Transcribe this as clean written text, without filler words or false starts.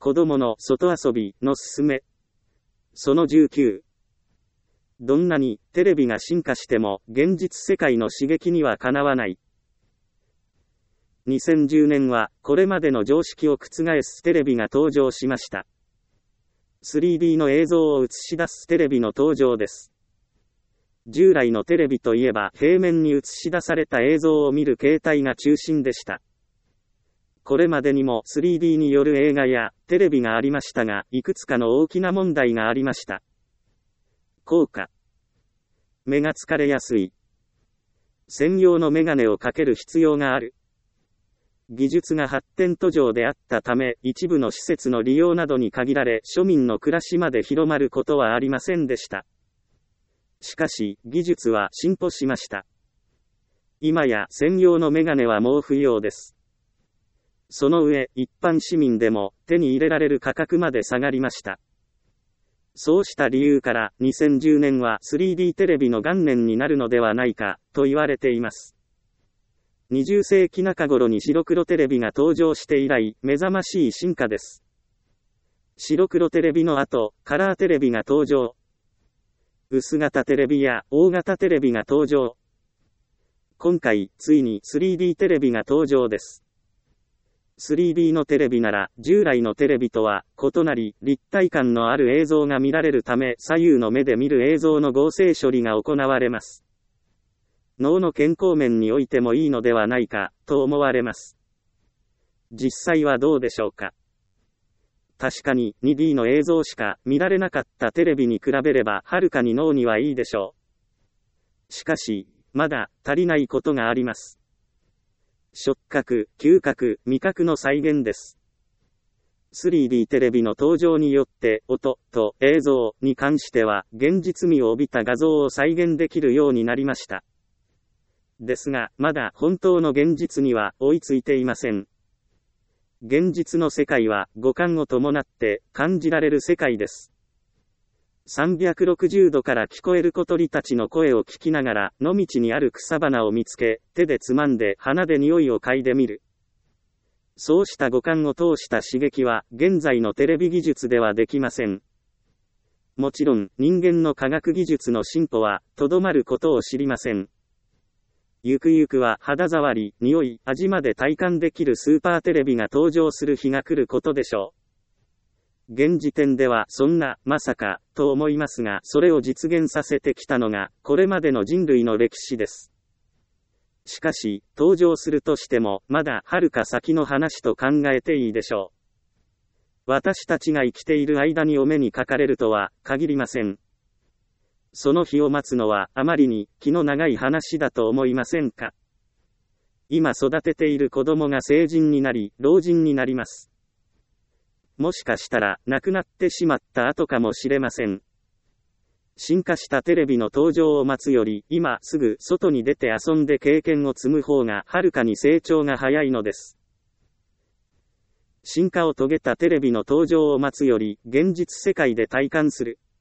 子供の外遊びのすすめ。その19。どんなにテレビが進化しても現実世界の刺激にはかなわない。2010年はこれまでの常識を覆すテレビが登場しました。3D の映像を映し出すテレビの登場です。従来のテレビといえば平面に映し出された映像を見る形態が中心でした。これまでにも 3D による映画やテレビがありましたが、いくつかの大きな問題がありました。効果。目が疲れやすい。専用のメガネをかける必要がある。技術が発展途上であったため、一部の施設の利用などに限られ、庶民の暮らしまで広まることはありませんでした。しかし、技術は進歩しました。今や専用のメガネはもう不要です。その上、一般市民でも手に入れられる価格まで下がりました。そうした理由から、2010年は 3D テレビの元年になるのではないか、と言われています。20世紀中頃に白黒テレビが登場して以来、目覚ましい進化です。白黒テレビの後、カラーテレビが登場。薄型テレビや大型テレビが登場。今回、ついに 3D テレビが登場です。3D のテレビなら、従来のテレビとは異なり、立体感のある映像が見られるため、左右の目で見る映像の合成処理が行われます。脳の健康面においてもいいのではないか、と思われます。実際はどうでしょうか。確かに 2D の映像しか見られなかったテレビに比べればはるかに脳にはいいでしょう。しかし、まだ足りないことがあります。触覚、嗅覚、味覚の再現です。3D テレビの登場によって音と映像に関しては現実味を帯びた画像を再現できるようになりました。ですが、まだ本当の現実には追いついていません。現実の世界は五感を伴って感じられる世界です。360度から聞こえる小鳥たちの声を聞きながら野道にある草花を見つけ、手でつまんで鼻で匂いを嗅いでみる。そうした五感を通した刺激は現在のテレビ技術ではできません。もちろん人間の科学技術の進歩はとどまることを知りません。ゆくゆくは肌触り、匂い、味まで体感できるスーパーテレビが登場する日が来ることでしょう。現時点ではそんな、まさか、と思いますが、それを実現させてきたのが、これまでの人類の歴史です。しかし、登場するとしても、まだはるか先の話と考えていいでしょう。私たちが生きている間にお目にかかれるとは、限りません。その日を待つのは、あまりに気の長い話だと思いませんか。今育てている子供が成人になり、老人になります。もしかしたら、亡くなってしまった後かもしれません。進化したテレビの登場を待つより、今すぐ外に出て遊んで経験を積む方が、はるかに成長が早いのです。進化を遂げたテレビの登場を待つより、現実世界で体感する。